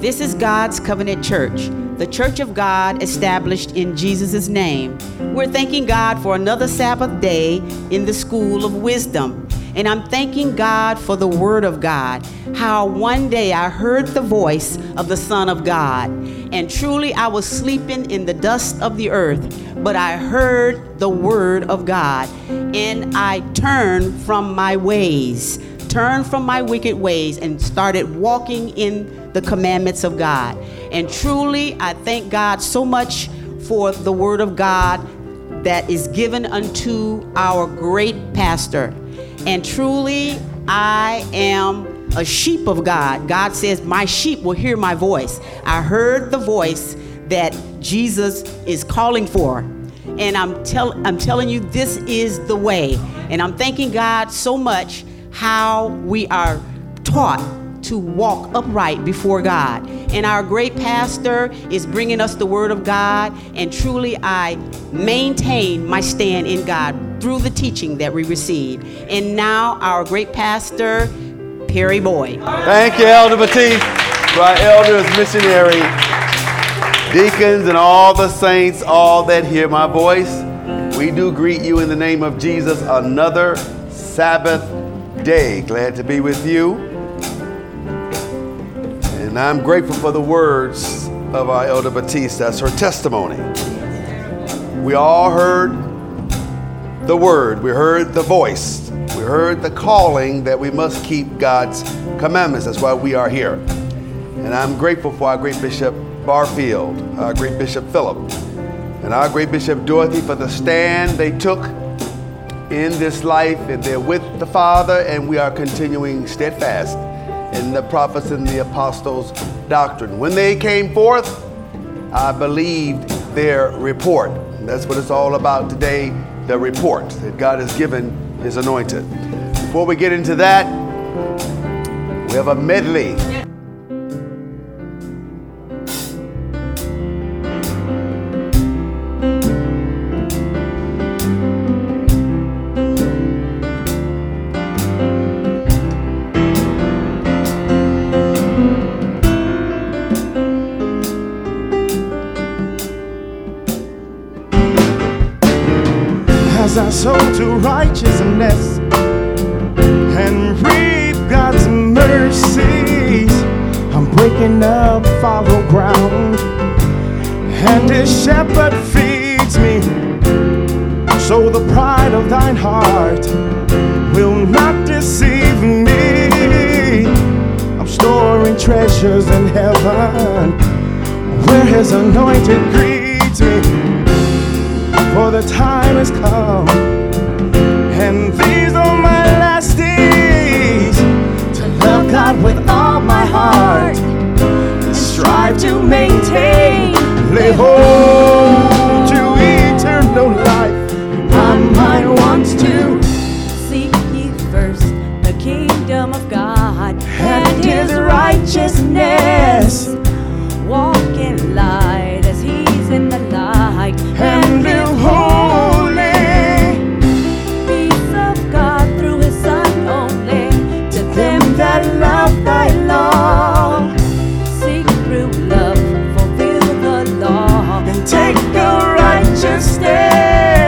This is God's Covenant Church, the Church of God established in Jesus' name. We're thanking God for another Sabbath day in the School of Wisdom. And I'm thanking God for the Word of God, how one day I heard the voice of the Son of God. And truly I was sleeping in the dust of the earth, but I heard the Word of God. And I turned from my ways, turned from my wicked ways, and started walking in the commandments of God. And truly, I thank God so much for the Word of God that is given unto our great pastor. And truly, I am a sheep of God. God says, my sheep will hear my voice. I heard the voice that Jesus is calling for. And I'm telling you, this is the way. And I'm thanking God so much how we are taught to walk upright before God. And our great pastor is bringing us the Word of God. And truly, I maintain my stand in God through the teaching that we receive. And now, our great pastor, Perry Boyd. Thank you, Elder Batiste, to our elders, missionary, deacons, and all the saints, all that hear my voice. We do greet you in the name of Jesus, another Sabbath day. Glad to be with you. And I'm grateful for the words of our Elder Batiste. That's her testimony. We all heard the word. We heard the voice. We heard the calling that we must keep God's commandments. That's why we are here. And I'm grateful for our great Bishop Barfield, our great Bishop Philip, and our great Bishop Dorothy for the stand they took in this life. And they're with the Father, and we are continuing steadfast in the prophets and the apostles' doctrine. When they came forth, I believed their report. And that's what it's all about today, the report that God has given His anointed. Before we get into that, we have a medley. As I sow to righteousness and reap God's mercies, I'm breaking up fallow ground, and His shepherd feeds me. So the pride of thine heart will not deceive me. I'm storing treasures in heaven where His anointed greets me. For the time has come, and these are my last days, to love God with all my heart, strive to maintain, lay hold to eternal life. My mind wants to seek ye first the kingdom of God and His righteousness, walk in light as He's in the light, and live holy. Peace of God through His Son only, To them that love thy law, seek through love, fulfill the law, and take a righteous stand.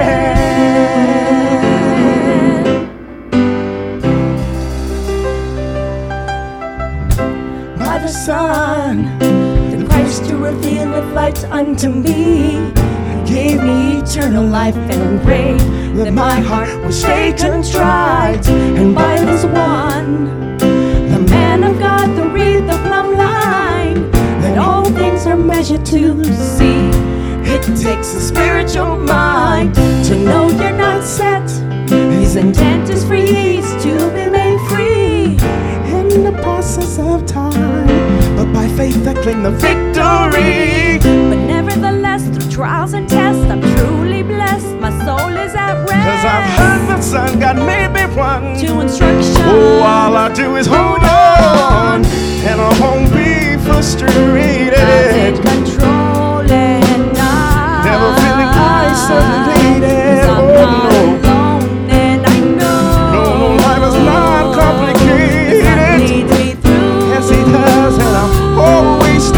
By the Son, the Christ to reveal the light unto me, gave me eternal life, and pray that my heart will stay contrite. And by this one, the man of God, the read the plumb line, that all things are measured to see. It takes a spiritual mind to know you're not set. His intent is for ye to be made free in the process of time, but by faith I claim the victory. but nevertheless through trials and tests I'm truly blessed. My soul is at rest, 'Cause I've heard the Son God made me one. to instruction. Oh, all I do is hold on, and I won't be frustrated. God's in control and I Never feeling isolated. 'cause I'm Oh not no, alone, and I know no, life is not the Son complicated. leads me through. Yes, He does, and I'm always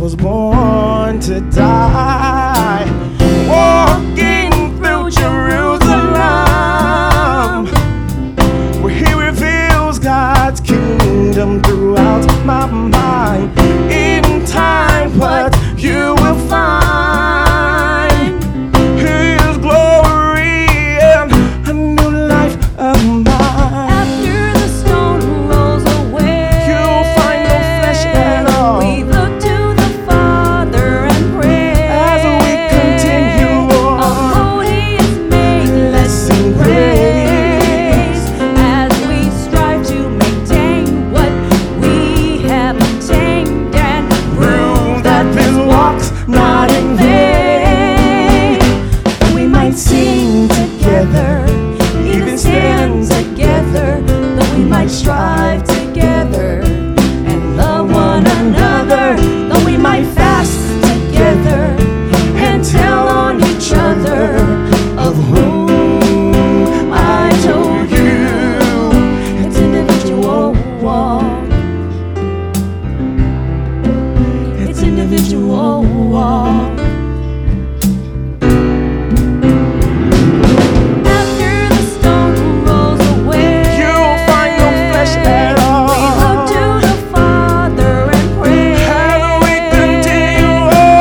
was born to die. Walking through Jerusalem, where he reveals God's kingdom throughout my mind. In time, what you will find His glory and a new life of mine. After the stone rolls away, You'll find no flesh at all. we look to the Father and pray. As we continue on, Although He is made less sing praise, as we strive to maintain what we have obtained and prove that this walk's not in vain. we might sing together, even stand together, though we might strive together and love one another, though we might fast together and tell on each other of whom I told you. It's individual walk. It's individual walk. After the stone rolls away, You'll find no flesh at all. we look to the Father and pray. As we continue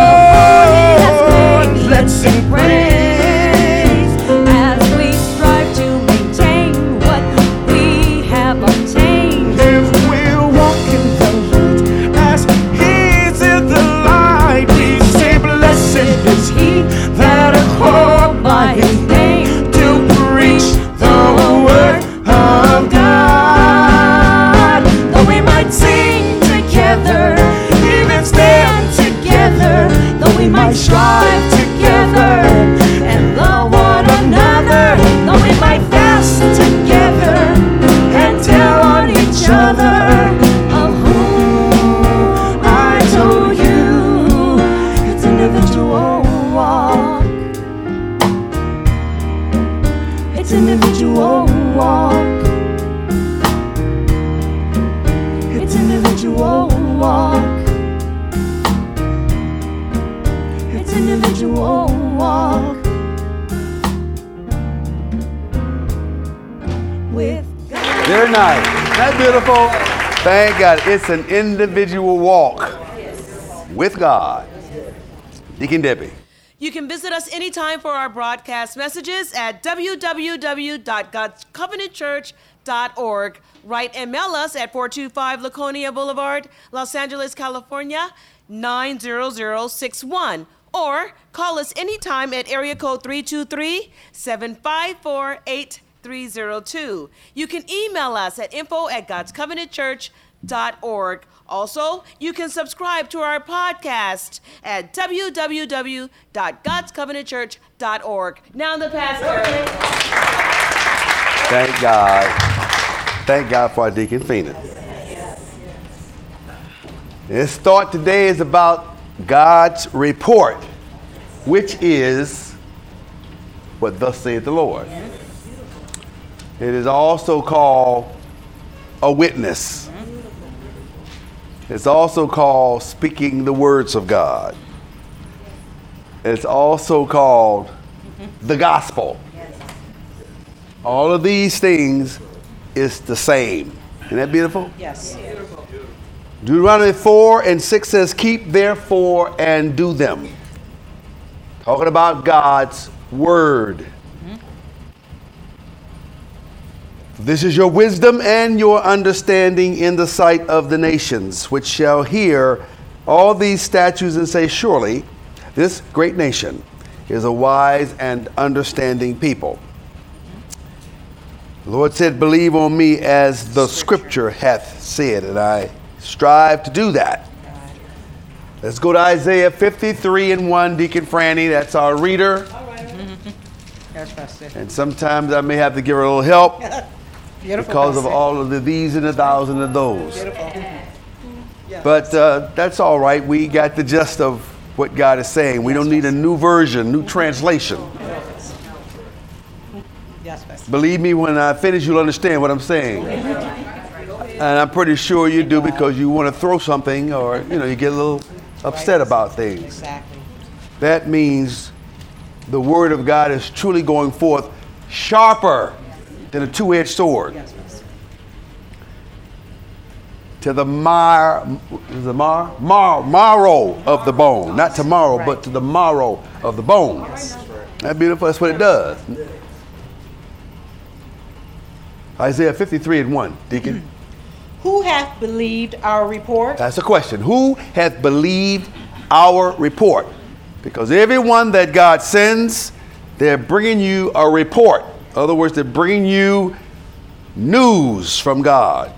on, let's sing praise as we strive to maintain what we have obtained. If we'll walk in the light as He's in the light, we say, blessed is He that is called by His name to preach the word of God. Though we might sing together, even stand together, though we might strive together and love one another, though we might fast together and tell on each other of whom I told you. It's individual walk. It's individual walk. It's individual walk. It's individual walk with God. Very nice. Isn't that beautiful? Thank God. It's an individual walk with God. Deacon Debbie. You can visit us anytime for our broadcast messages at www.godscovenantchurch.org. Write and mail us at 425 Laconia Boulevard, Los Angeles, California, 90061. Or call us anytime at area code 323-754-8302. You can email us at info@godscovenantchurch.org. Also, you can subscribe to our podcast at www.godscovenantchurch.org. Now the pastor. Thank God. Thank God for our Deacon Phoenix. This thought today is about God's report, which is what thus saith the Lord. It is also called a witness. It's also called speaking the words of God. It's also called the gospel. All of these things is the same. Isn't that beautiful? Yes. Deuteronomy 4:6 says, keep therefore and do them. Talking about God's word. This is your wisdom and your understanding in the sight of the nations, which shall hear all these statutes and say, surely this great nation is a wise and understanding people. The Lord said, believe on me as the scripture hath said, and I strive to do that. Let's go to Isaiah 53:1, Deacon Franny. That's our reader. All right. And sometimes I may have to give her a little help because of all of the these and the thous and the those. But that's all right. We got the gist of what God is saying. We don't need a new version, new translation. Believe me, when I finish, you'll understand what I'm saying. And I'm pretty sure you do, because you want to throw something, or you get a little upset about things. Exactly. That means the word of God is truly going forth sharper than a two-edged sword. Yes, yes. To the marrow of the bone. Not tomorrow, but to the marrow of the bone. That's beautiful. That's what it does. Isaiah 53:1, Deacon. Who hath believed our report? That's a question. Who hath believed our report? Because everyone that God sends, they're bringing you a report. In other words, they're bringing you news from God.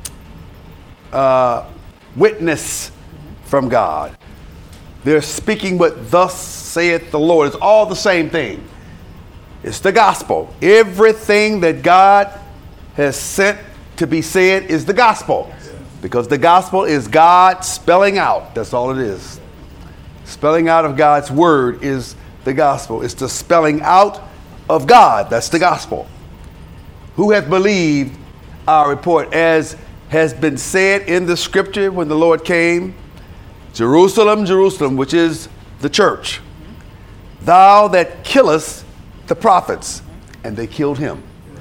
Witness from God. They're speaking what thus saith the Lord. It's all the same thing. It's the gospel. Everything that God has sent to be said is the gospel. Because the gospel is God spelling out. That's all it is. Spelling out of God's word is the gospel. It's the spelling out of God. That's the gospel. Who hath believed our report? As has been said in the scripture when the Lord came, Jerusalem, Jerusalem, which is the church, thou that killest the prophets. And they killed him.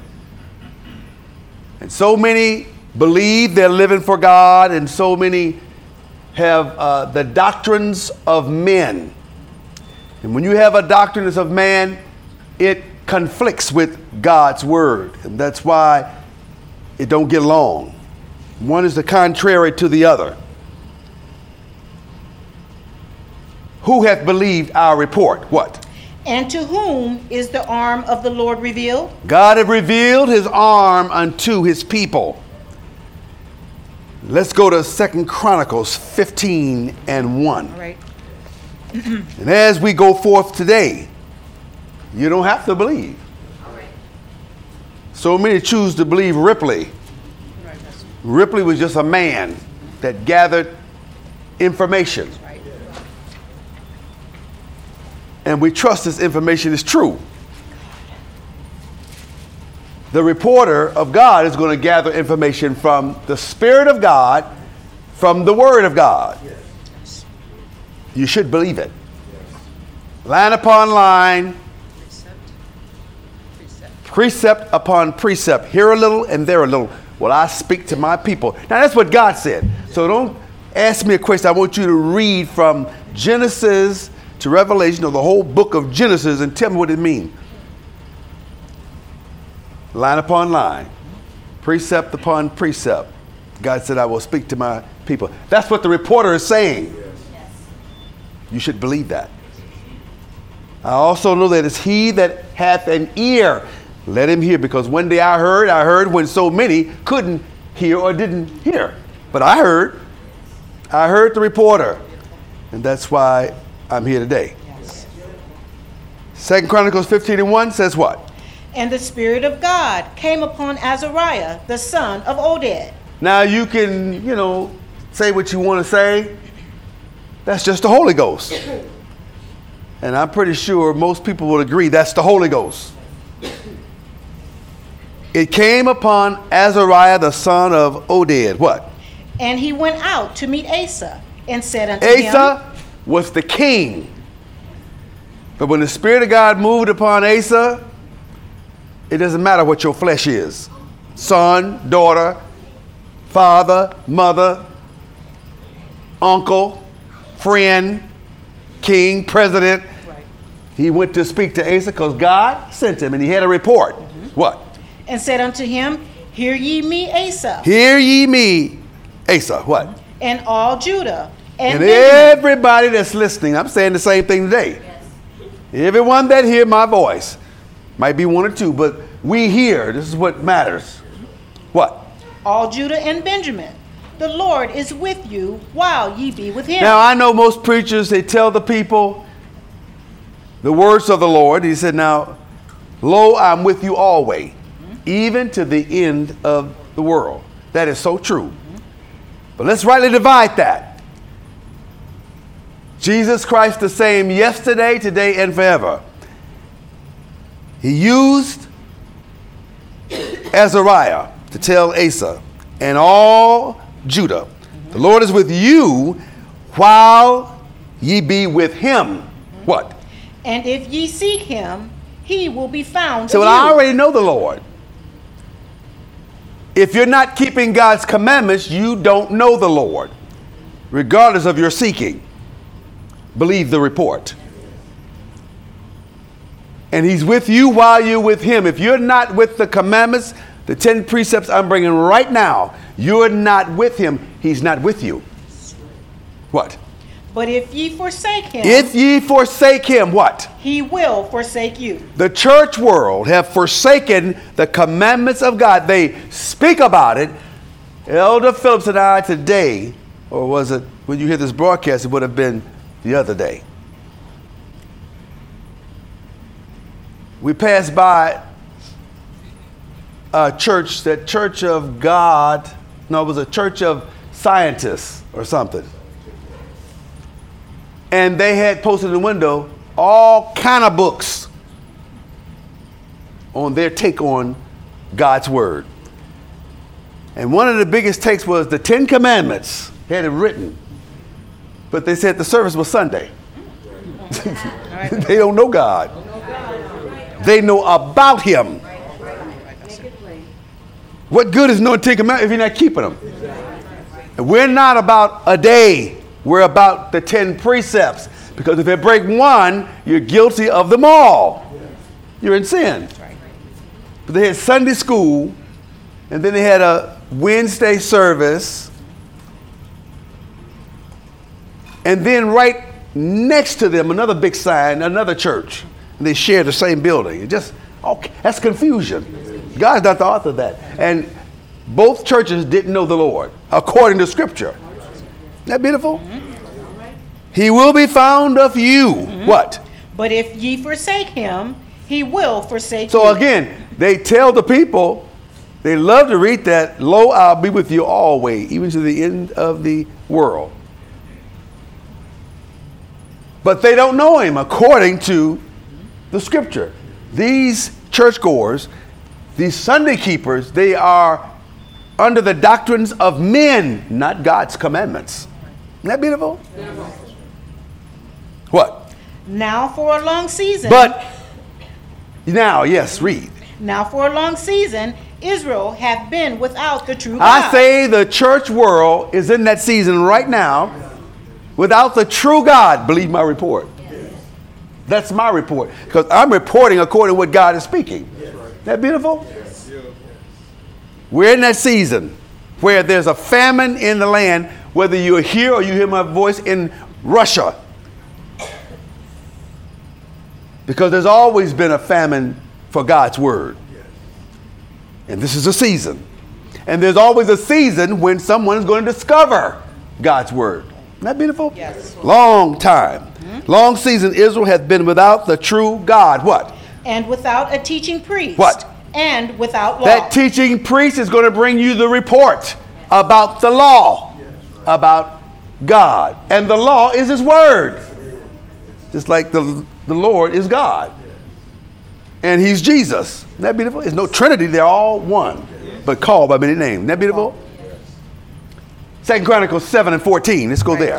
And so many believe they're living for God, and so many have the doctrines of men. And when you have a doctrine of man, it conflicts with God's word. And that's why it don't get along. One is the contrary to the other. Who hath believed our report? What? And to whom is the arm of the Lord revealed? God hath revealed his arm unto his people. Let's go to 2 Chronicles 15:1. All right. And as we go forth today, you don't have to believe. So many choose to believe Ripley. Ripley was just a man that gathered information. And we trust this information is true. The reporter of God is going to gather information from the Spirit of God, from the Word of God. You should believe it. Line upon line, precept upon precept, here a little and there a little. Well, I speak to my people. Now, that's what God said. So don't ask me a question. I want you to read from Genesis to Revelation, or the whole book of Genesis, and tell me what it means. Line upon line, precept upon precept. God said, I will speak to my people. That's what the reporter is saying. Yes. You should believe that. I also know that it's he that hath an ear, let him hear. Because one day I heard when so many couldn't hear or didn't hear. But I heard the reporter. And that's why I'm here today. Yes. 2 Chronicles 15:1 says what? And the Spirit of God came upon Azariah, the son of Oded. Now you can, say what you want to say. That's just the Holy Ghost. And I'm pretty sure most people will agree that's the Holy Ghost. It came upon Azariah, the son of Oded. What? And he went out to meet Asa and said unto him. Asa was the king. But when the Spirit of God moved upon Asa, it doesn't matter what your flesh is. Son, daughter, father, mother, uncle, friend, king, president. Right. He went to speak to Asa because God sent him and he had a report. Mm-hmm. What? And said unto him, Hear ye me, Asa. Hear ye me, Asa. What? And all Judah. And everybody that's listening, I'm saying the same thing today. Yes. Everyone that hear my voice, might be one or two, but we hear. This is what matters. What? All Judah and Benjamin. The Lord is with you while ye be with him. Now, I know most preachers, they tell the people the words of the Lord. He said, now, lo, I'm with you always, even to the end of the world. That is so true. But let's rightly divide that. Jesus Christ the same yesterday, today, and forever. He used Azariah to tell Asa and all Judah, the Lord is with you while ye be with him. What? And if ye seek him, he will be found So of I you. already know the Lord. If you're not keeping God's commandments, you don't know the Lord, regardless of your seeking. Believe the report. And he's with you while you're with him. If you're not with the commandments, the 10 precepts I'm bringing right now, you're not with him. He's not with you. What? But if ye forsake him, If ye forsake him, what? he will forsake you. The church world have forsaken the commandments of God. They speak about it. Elder Phillips and I today, or was it when you hear this broadcast, it would have been the other day. We passed by a church, that Church of God, no, it was a Church of Scientists or something. And they had posted in the window all kind of books on their take on God's word. And one of the biggest takes was the 10 Commandments. They had it written. But they said the service was Sunday. They don't know God. They know about him. What good is knowing 10 Commandments if you're not keeping them? And we're not about a day. We're about the 10 precepts. Because if you break one, you're guilty of them all. You're in sin. But they had Sunday school, and then they had a Wednesday service. And then right next to them, another big sign, another church. And they share the same building. It just, okay, that's confusion. God's not the author of that. And both churches didn't know the Lord, according to Scripture. Isn't that beautiful? He will be found of you. What? But if ye forsake him, he will forsake you. So again, they tell the people, they love to read that, lo, I'll be with you always, even to the end of the world. But they don't know him according to the Scripture. These churchgoers, these Sunday keepers, they are under the doctrines of men, not God's commandments. Isn't that beautiful? What? Now for a long season. But now, yes, read. Now for a long season, Israel hath been without the true God. I say the church world is in that season right now without the true God. Believe my report. That's my report. Because I'm reporting according to what God is speaking. Isn't that beautiful? We're in that season where there's a famine in the land, whether you're here or you hear my voice in Russia. Because there's always been a famine for God's word. And this is a season. And there's always a season when someone is going to discover God's word. Isn't that beautiful? Yes. Long time. Long season Israel hath been without the true God. What? And without a teaching priest. What? And without law. That teaching priest is going to bring you the report about the law, about God. And the law is his word. Just like the Lord is God. And he's Jesus. Isn't that beautiful? There's no Trinity. They're all one, but called by many names. Isn't that beautiful? 2 Chronicles 7 and 14. Let's go there.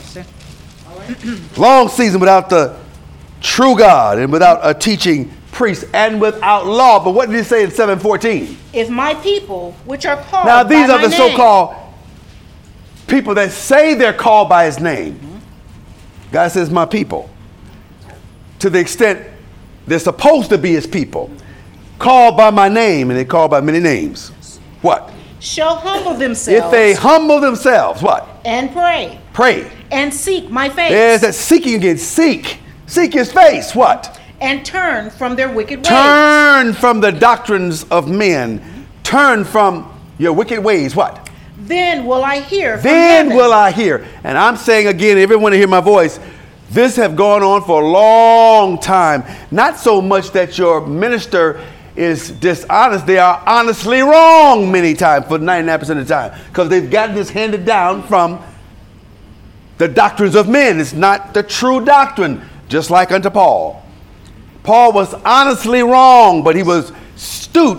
Long season without the true God and without a teaching priest and without law. But what did he say in 7:14? If my people, which are called Now these by are my the name, so-called people that say they're called by his name. God says my people. To the extent they're supposed to be his people. Called by my name, and they're called by many names. What? shall humble themselves. If they humble themselves, what? And pray. Pray. And seek my face. There's that seeking again. Seek. Seek his face. What? And turn from their wicked ways. Turn from the doctrines of men. Turn from your wicked ways. What? Then will I hear from Then heaven. will I hear. And I'm saying again, everyone to hear my voice, this have gone on for a long time. Not so much that your minister is dishonest. They are honestly wrong many times, for 99% of the time, because they've gotten this handed down from the doctrines of men. It's not the true doctrine, just like unto Paul. Paul was honestly wrong, but he was astute.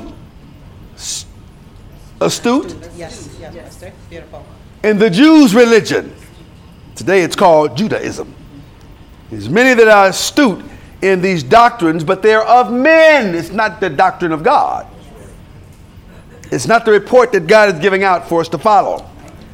Yes, Pastor. Beautiful. In the Jews' religion. Today it's called Judaism. There's many that are astute in these doctrines, but they're of men. It's not the doctrine of God. It's not the report that God is giving out for us to follow.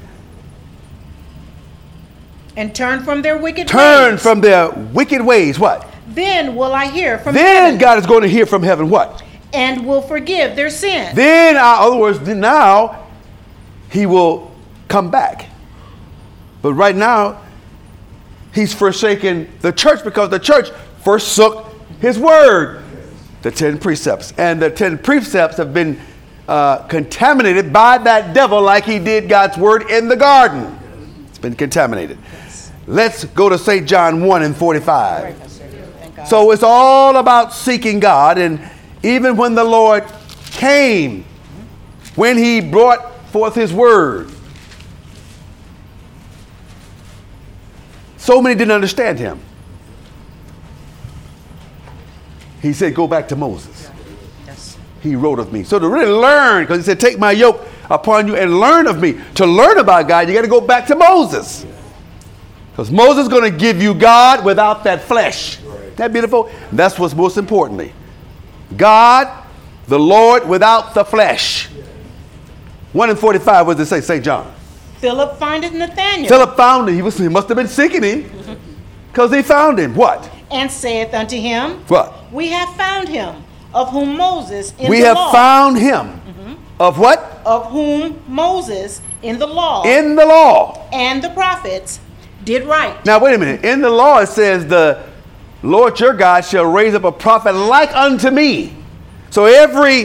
And turn from their wicked ways. Turn from their wicked ways. What? Then will I hear from Then heaven. God is going to hear from heaven what? And will forgive their sin. Then, in other words, now he will come back. But right now, he's forsaken the church because the church forsook his word, the 10 precepts. And the 10 precepts have been contaminated by that devil like he did God's word in the garden. It's been contaminated. Let's go to St. John 1:45. So it's all about seeking God. And even when the Lord came, when he brought forth his word, so many didn't understand him. He said, go back to Moses. Yes. He wrote of me. So to really learn, because he said, take my yoke upon you and learn of me. To learn about God, you got to go back to Moses. Because Moses is going to give you God without that flesh. Isn't that beautiful? That's what's most importantly. God, the Lord, without the flesh. 1:45, what does it say? St. John. Philip findeth Nathanael. Philip found him. He must have been seeking him. Because he found him. What? And saith unto him, What? We have found him, of whom Moses in We the have law. found him. Of what? Of whom Moses in the law. In the law. And the prophets did write. Now, wait a minute. In the law, it says, the Lord your God shall raise up a prophet like unto me. So every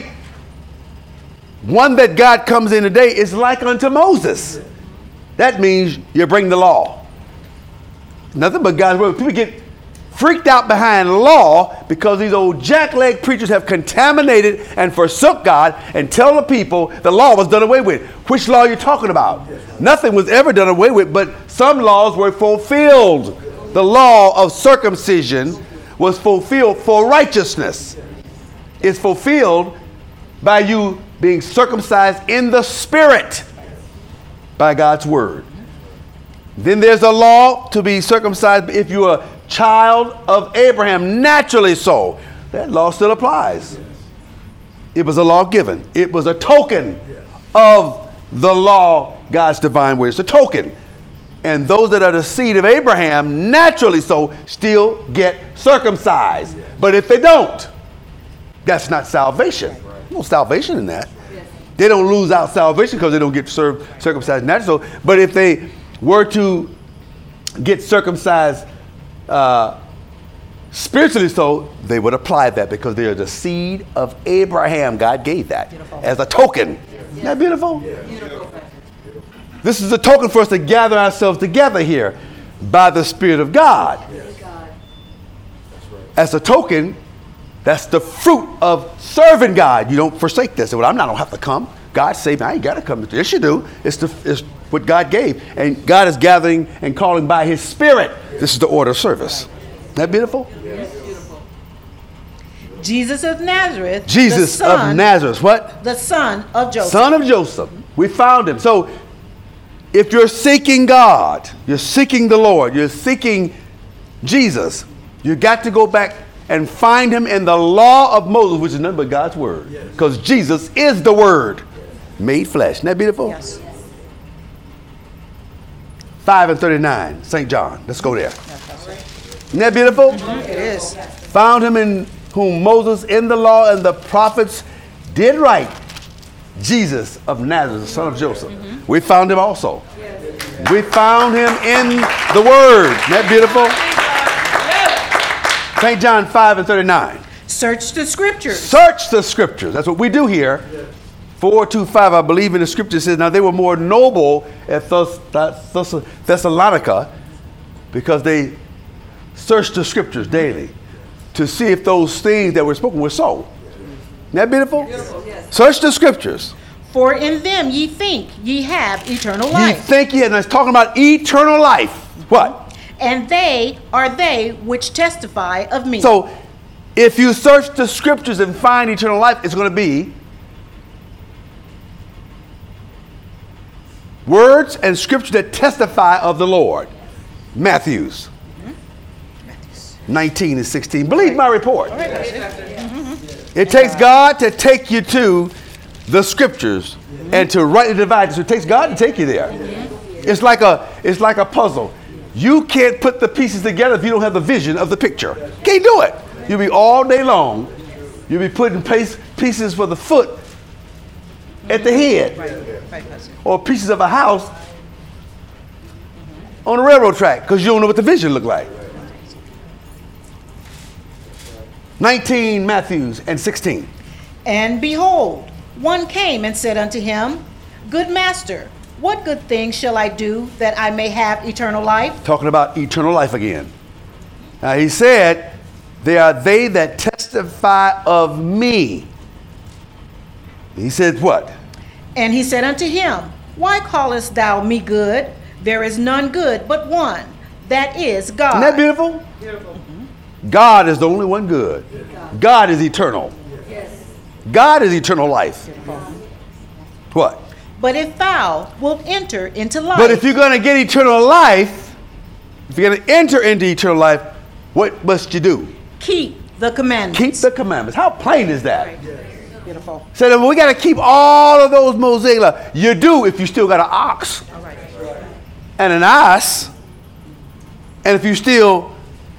one that God comes in today is like unto Moses. That means you bring the law. Nothing but God's word. People get freaked out behind law because these old jackleg preachers have contaminated and forsook God and tell the people the law was done away with. Which law are you talking about? Nothing was ever done away with, but some laws were fulfilled. The law of circumcision was fulfilled for righteousness. It's fulfilled by you being circumcised in the spirit by God's word. Then there's a law to be circumcised if you're a child of Abraham, naturally so. That law still applies. It was a law given. It was a token of the law, God's divine word. It's a token. And those that are the seed of Abraham, naturally so, still get circumcised. But if they don't, that's not salvation. No salvation in that. They don't lose out salvation because they don't get circumcised naturally. But if they were to get circumcised spiritually so, they would apply that because they are the seed of Abraham. God gave that as a token. Isn't that beautiful? This is a token for us to gather ourselves together here by the Spirit of God. As a token, that's the fruit of serving God. You don't forsake this. Well, I don't have to come. God saved me. I ain't got to come. Yes, you do. It's what God gave. And God is gathering and calling by his Spirit. This is the order of service. Isn't that beautiful? Yes. Beautiful. Jesus of Nazareth. Jesus of Nazareth. What? The son of Joseph. Son of Joseph. We found him. So if you're seeking God, you're seeking the Lord, you're seeking Jesus, you got to go back and find him in the law of Moses, which is nothing but God's word. Because Jesus is the word made flesh. Isn't that beautiful? Yes. 5:39, St. John. Let's go there. Isn't that beautiful? It is. Found him in whom Moses in the law and the prophets did write. Jesus of Nazareth, the son of Joseph. We found him also. We found him in the word. Isn't that beautiful? St. John 5:39. Search the scriptures. Search the scriptures. That's what we do here. 4:25, I believe in the scripture says, now they were more noble at Thessalonica because they searched the scriptures daily to see if those things that were spoken were so. Isn't that beautiful? Beautiful, yes. Search the scriptures. For in them ye think ye have eternal Ye life. think ye, and it's talking about eternal life. What? And they are they which testify of me. So if you search the scriptures and find eternal life, it's going to be words and scripture that testify of the Lord. Matthews 19 and 16. Believe my report. It takes God to take you to the scriptures and to rightly divide it. So it takes God to take you there. It's like a puzzle. You can't put the pieces together if you don't have the vision of the picture. Can't do it. You'll be all day long. You'll be putting pieces for the foot at the head, or pieces of a house on a railroad track because you don't know what the vision look like. 19 Matthews and 16. And behold, one came and said unto him, Good master, what good thing shall I do that I may have eternal life? Talking about eternal life again. Now he said, they are they that testify of me. He said what? And he said unto him, Why callest thou me good? There is none good but one, that is God. Isn't that beautiful? Beautiful. God is the only one good. God is eternal. God is eternal life. What? But if thou wilt enter into life. But if you're going to get eternal life, if you're going to enter into eternal life, what must you do? Keep the commandments. Keep the commandments. How plain is that? Beautiful. So we got to keep all of those Mosaic laws. You do if you still got an ox and an ass, and if you still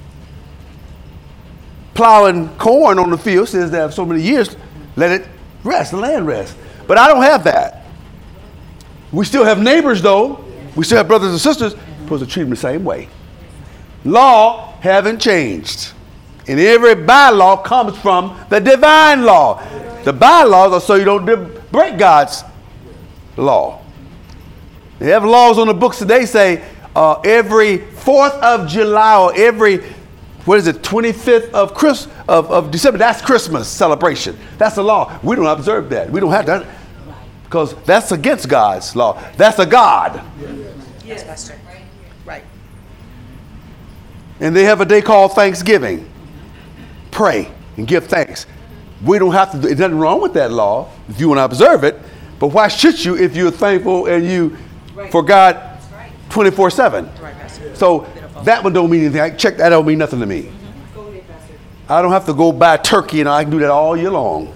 plowing corn on the field, says that for so many years, let it rest, the land rest. But I don't have that. We still have neighbors though. We still have brothers and sisters. We're supposed to treat them the same way. Law haven't changed. And every bylaw comes from the divine law. The bylaws are so you don't break God's law. They have laws on the books today say every 4th of July or every, 25th of December, that's Christmas celebration. That's the law. We don't observe that. We don't have that because that's against God's law. That's a God. Yes, Pastor. Right. And they have a day called Thanksgiving. Pray and give thanks. We don't have to do, there's nothing wrong with that law if you want to observe it, but why should you if you're thankful and you for God 24/7? So that one don't mean anything. Check that don't mean nothing to me. I don't have to go buy turkey and I can do that all year long.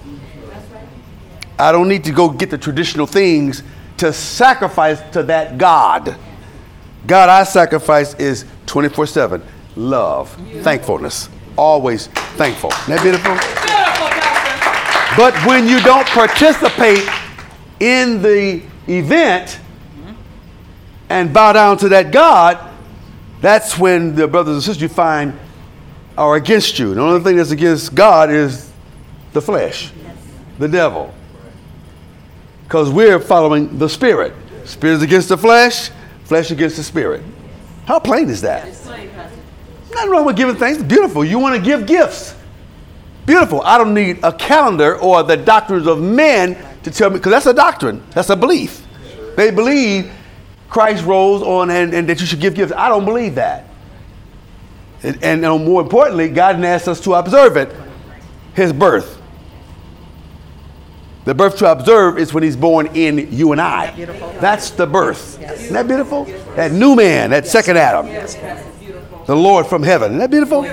I don't need to go get the traditional things to sacrifice to that God. God I sacrifice is 24/7. Love, thankfulness, always thankful. Isn't that beautiful? But when you don't participate in the event and bow down to that God, that's when the brothers and sisters you find are against you. The only thing that's against God is the flesh, the devil. Because we're following the spirit. Spirit is against the flesh, flesh against the spirit. How plain is that? Nothing wrong with giving thanks. It's beautiful. You want to give gifts. Beautiful. I don't need a calendar or the doctrines of men to tell me, because that's a doctrine. That's a belief. They believe Christ rose on and that you should give gifts. I don't believe that. And more importantly, God didn't ask us to observe it. His birth. The birth to observe is when he's born in you and I. That's the birth. Isn't that beautiful? That new man, that second Adam. The Lord from heaven. Isn't that beautiful?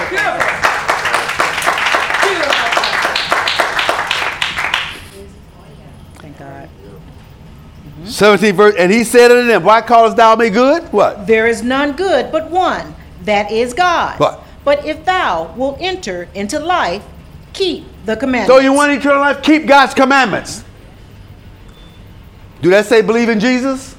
Thank God. 17th verse, and he said unto them, Why callest thou me good? What? There is none good but one, that is God. What? But if thou wilt enter into life, keep the commandments. So you want eternal life? Keep God's commandments. Do that say believe in Jesus?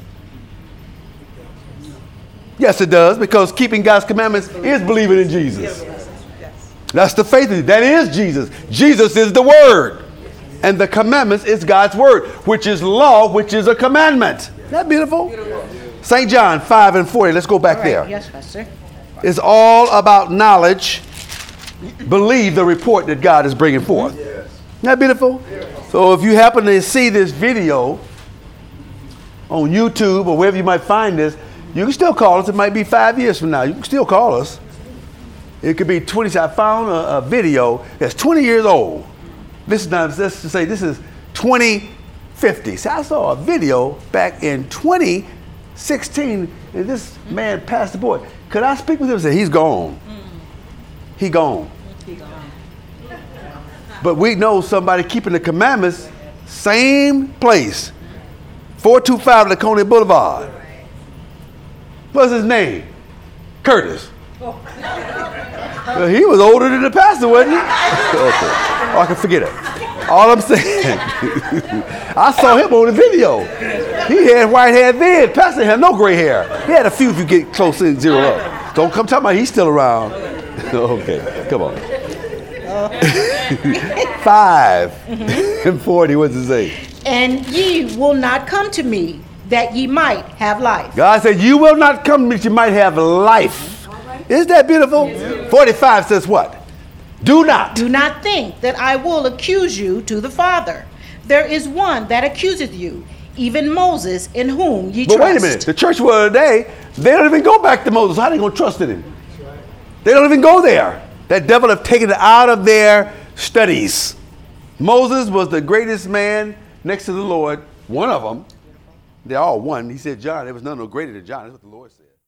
Yes, it does, because keeping God's commandments is believing in Jesus. That's the faith. That is Jesus. Jesus is the Word. And the commandments is God's Word, which is law, which is a commandment. Isn't that beautiful? St. John 5:40. Let's go back there. Yes, Pastor. It's all about knowledge. Believe the report that God is bringing forth. Isn't that beautiful? So if you happen to see this video on YouTube or wherever you might find this, you can still call us. It might be 5 years from now. You can still call us. It could be 20. I found a video that's 20 years old. This is not, let's just say this is 2050. So I saw a video back in 20 16, and this man passed the boy. Could I speak with him and say, he's gone. He gone. But we know somebody keeping the commandments, same place, 425 Laconia Boulevard. What's his name? Curtis. Well, he was older than the pastor, wasn't he? Okay. Oh, I can forget it. All I'm saying, I saw him on the video. He had white hair then. Pastor had no gray hair. He had a few if you get close and zero up. Don't come talking about he's still around. Okay, come on. 5:40, what's it say? And ye will not come to me, that ye might have life. God said, you will not come to me that you might have life. Isn't that beautiful? 45 says what? Do not think that I will accuse you to the Father. There is one that accuseth you, even Moses, in whom ye trust. But wait a minute. The church world today, they don't even go back to Moses. How are they going to trust in him? They don't even go there. That devil have taken it out of their studies. Moses was the greatest man next to the Lord. One of them. They're all one. He said, John, there was none no greater than John. That's what the Lord said.